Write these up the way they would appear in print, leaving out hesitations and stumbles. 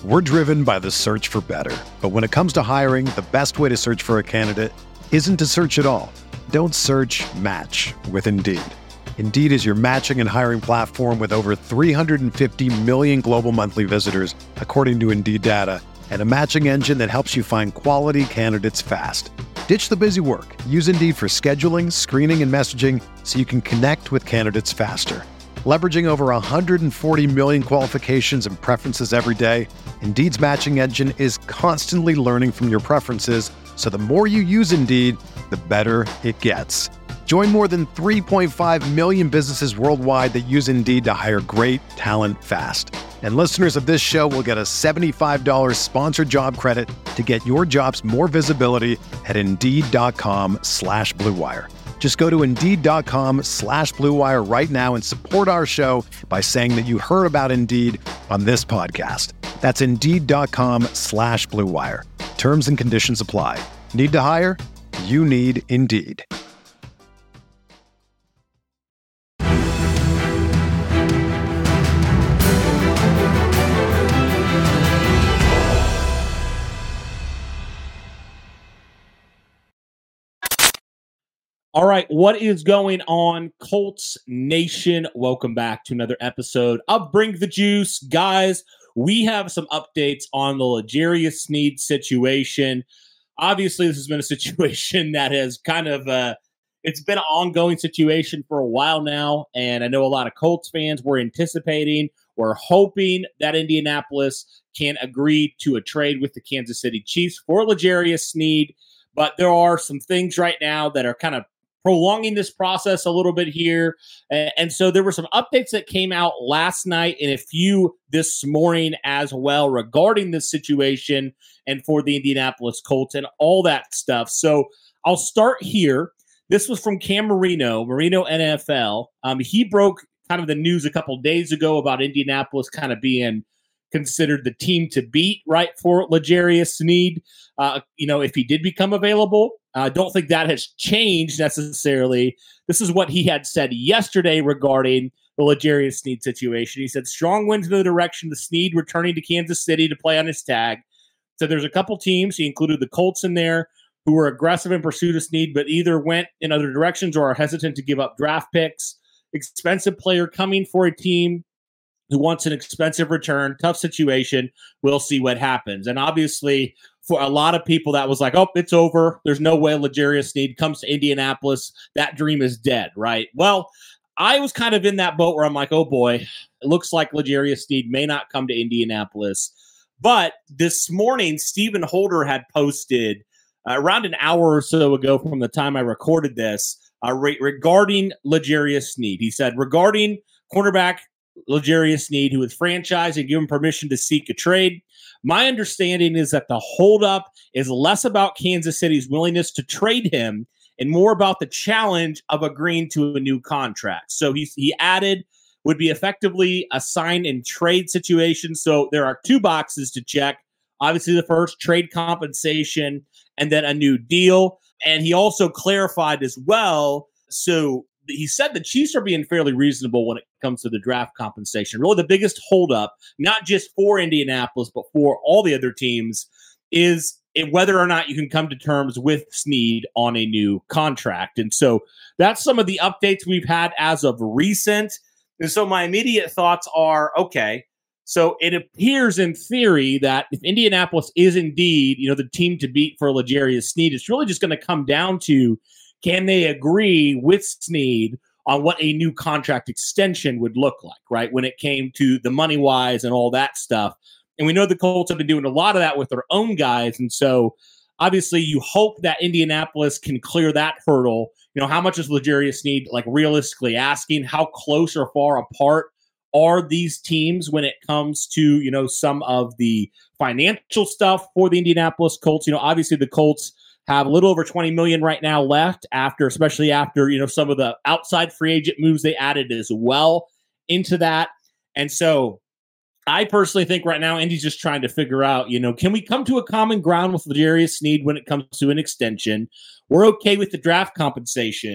We're driven by the search for better. But when it comes to hiring, the best way to search for a candidate isn't to search at all. Don't search, match with Indeed. Indeed is your matching and hiring platform with over 350 million global monthly visitors, according to Indeed data, and a matching engine that helps you find quality candidates fast. Ditch the busy work. Use Indeed for scheduling, screening, and messaging so you can connect with candidates faster. Leveraging over 140 million qualifications and preferences every day, Indeed's matching engine is constantly learning from your preferences, so the more you use Indeed, the better it gets. Join more than 3.5 million businesses worldwide that use Indeed to hire great talent fast. And listeners of this show will get a $75 sponsored job credit to get your jobs more visibility at Indeed.com/Blue Wire. Just go to Indeed.com/Blue Wire right now and support our show by saying that you heard about Indeed on this podcast. That's Indeed.com/Blue Wire. Terms and conditions apply. Need to hire? You need Indeed. All right, what is going on, Colts Nation? Welcome back to another episode of Bring the Juice. Guys, we have some updates on the L'Jarius Sneed situation. Obviously, this has been a situation that has kind of, it's been an ongoing situation for a while now, and I know a lot of Colts fans were anticipating, were hoping that Indianapolis can agree to a trade with the Kansas City Chiefs for L'Jarius Sneed, but there are some things right now that are kind of prolonging this process a little bit here. And so there were some updates that came out last night and a few this morning as well regarding this situation and for the Indianapolis Colts and all that stuff. So I'll start here. This was from Cam Marino NFL. He broke kind of the news a couple days ago about Indianapolis kind of being considered the team to beat, right, for L'Jarius Sneed, if he did become available. I don't think that has changed necessarily. This is what he had said yesterday regarding the L'Jarius Sneed situation. He said, strong winds in the direction of Sneed returning to Kansas City to play on his tag. So there's a couple teams, he included the Colts in there, who were aggressive in pursuit of Sneed, but either went in other directions or are hesitant to give up draft picks. Expensive player coming for a team who wants an expensive return, tough situation. We'll see what happens. And obviously, for a lot of people, that was like, oh, it's over. There's no way L'Jarius Sneed comes to Indianapolis. That dream is dead, right? Well, I was kind of in that boat where I'm like, oh boy, it looks like L'Jarius Sneed may not come to Indianapolis. But this morning, Stephen Holder had posted around an hour or so ago from the time I recorded this regarding L'Jarius Sneed. He said, regarding cornerback L'Jarius Sneed, who was franchised and given permission to seek a trade. My understanding is that the holdup is less about Kansas City's willingness to trade him and more about the challenge of agreeing to a new contract. So he added, would be effectively a sign and trade situation. So there are two boxes to check. Obviously, the first, trade compensation, and then a new deal. And he also clarified as well. So he said the Chiefs are being fairly reasonable when it comes to the draft compensation. Really, the biggest holdup, not just for Indianapolis, but for all the other teams, is whether or not you can come to terms with Sneed on a new contract. And so that's some of the updates we've had as of recent. And so my immediate thoughts are, okay, so it appears in theory that if Indianapolis is indeed, the team to beat for L'Jarius Sneed, it's really just going to come down to, can they agree with Sneed on what a new contract extension would look like, right? When it came to the money wise and all that stuff. And we know the Colts have been doing a lot of that with their own guys. And so obviously you hope that Indianapolis can clear that hurdle. How much is L'Jarius Sneed like realistically asking? How close or far apart are these teams when it comes to, some of the financial stuff for the Indianapolis Colts? Obviously the Colts have a little over $20 million right now left especially after, some of the outside free agent moves they added as well into that. And so I personally think right now Indy's just trying to figure out, can we come to a common ground with L'Jarius Sneed when it comes to an extension? We're okay with the draft compensation.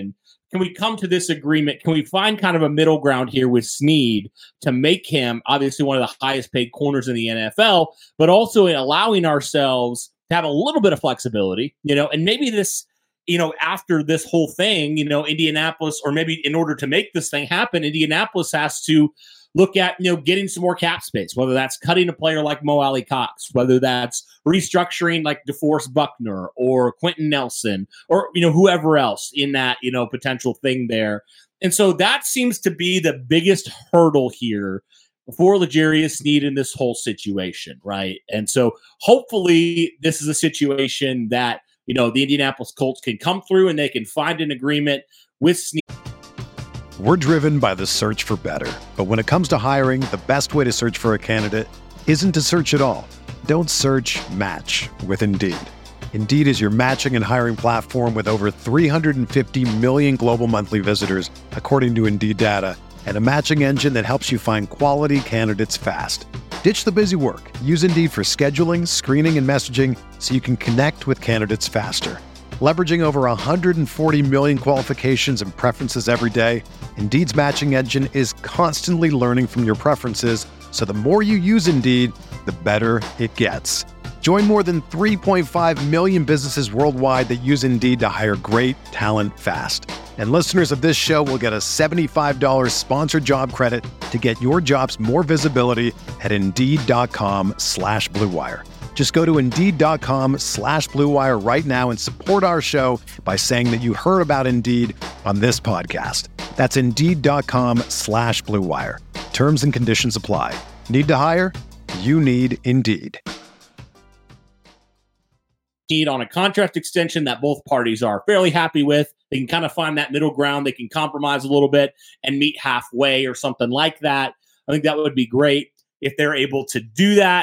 can we come to this agreement? Can we find kind of a middle ground here with Snead to make him obviously one of the highest paid corners in the NFL, but also in allowing ourselves to have a little bit of flexibility, and maybe this, after this whole thing, Indianapolis, or maybe in order to make this thing happen, Indianapolis has to look at, getting some more cap space, whether that's cutting a player like Mo Alley-Cox, whether that's restructuring like DeForest Buckner or Quentin Nelson or, whoever else in that, potential thing there. And so that seems to be the biggest hurdle here for L'Jarius Sneed in this whole situation, right? And so hopefully this is a situation that, the Indianapolis Colts can come through and they can find an agreement with Snead. We're driven by the search for better. But when it comes to hiring, the best way to search for a candidate isn't to search at all. Don't search, match with Indeed. Indeed is your matching and hiring platform with over 350 million global monthly visitors, according to Indeed data, and a matching engine that helps you find quality candidates fast. Ditch the busy work. Use Indeed for scheduling, screening, and messaging so you can connect with candidates faster. Leveraging over 140 million qualifications and preferences every day, Indeed's matching engine is constantly learning from your preferences, so the more you use Indeed, the better it gets. Join more than 3.5 million businesses worldwide that use Indeed to hire great talent fast. And listeners of this show will get a $75 sponsored job credit to get your jobs more visibility at Indeed.com/Blue Wire. Just go to Indeed.com/Blue Wire right now and support our show by saying that you heard about Indeed on this podcast. That's Indeed.com/Blue Wire. Terms and conditions apply. Need to hire? You need Indeed. On a contract extension that both parties are fairly happy with. They can kind of find that middle ground. They can compromise a little bit and meet halfway or something like that. I think that would be great if they're able to do that.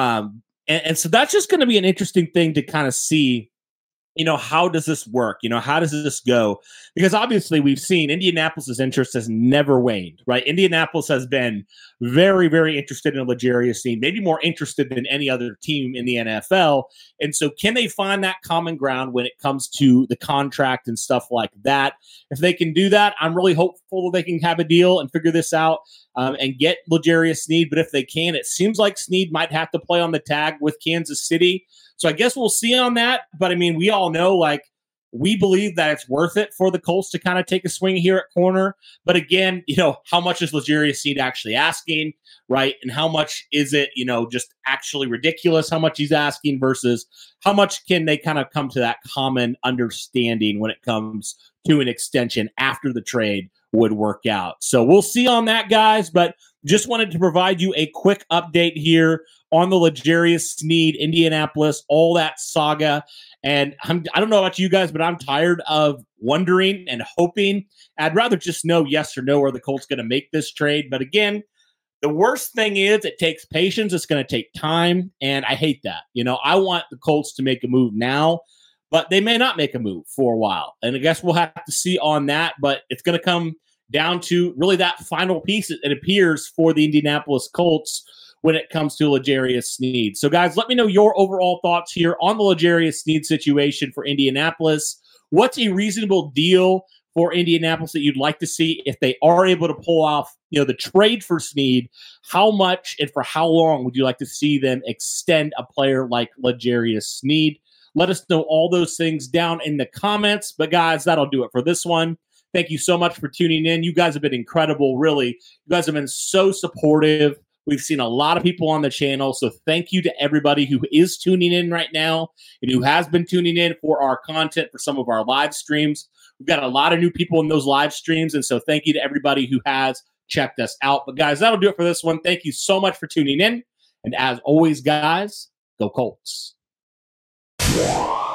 And so that's just going to be an interesting thing to kind of see, how does this work? How does this go? Because obviously we've seen Indianapolis's interest has never waned, right? Indianapolis has been very, very interested in L'Jarius Sneed, maybe more interested than any other team in the NFL. And so can they find that common ground when it comes to the contract and stuff like that? If they can do that, I'm really hopeful that they can have a deal and figure this out and get L'Jarius Sneed. But if they can, it seems like Sneed might have to play on the tag with Kansas City. So I guess we'll see on that. But I mean, we all know, we believe that it's worth it for the Colts to kind of take a swing here at corner. But again, how much is L'Jarius Sneed actually asking, right? And how much is it, just actually ridiculous how much he's asking versus how much can they kind of come to that common understanding when it comes to an extension after the trade would work out. So we'll see on that, guys. But just wanted to provide you a quick update here on the L'Jarius Sneed, Indianapolis, all that saga. And I don't know about you guys, but I'm tired of wondering and hoping. I'd rather just know yes or no, are the Colts going to make this trade? But again, the worst thing is it takes patience. It's going to take time. And I hate that. I want the Colts to make a move now, but they may not make a move for a while. And I guess we'll have to see on that. But it's going to come down to really that final piece, it appears, for the Indianapolis Colts when it comes to L'Jarius Sneed. So, guys, let me know your overall thoughts here on the L'Jarius Sneed situation for Indianapolis. What's a reasonable deal for Indianapolis that you'd like to see if they are able to pull off, the trade for Sneed? How much and for how long would you like to see them extend a player like L'Jarius Sneed? Let us know all those things down in the comments. But, guys, that'll do it for this one. Thank you so much for tuning in. You guys have been incredible, really. You guys have been so supportive. We've seen a lot of people on the channel, so thank you to everybody who is tuning in right now and who has been tuning in for our content for some of our live streams. We've got a lot of new people in those live streams, and so thank you to everybody who has checked us out. But, guys, that'll do it for this one. Thank you so much for tuning in. And as always, guys, go Colts.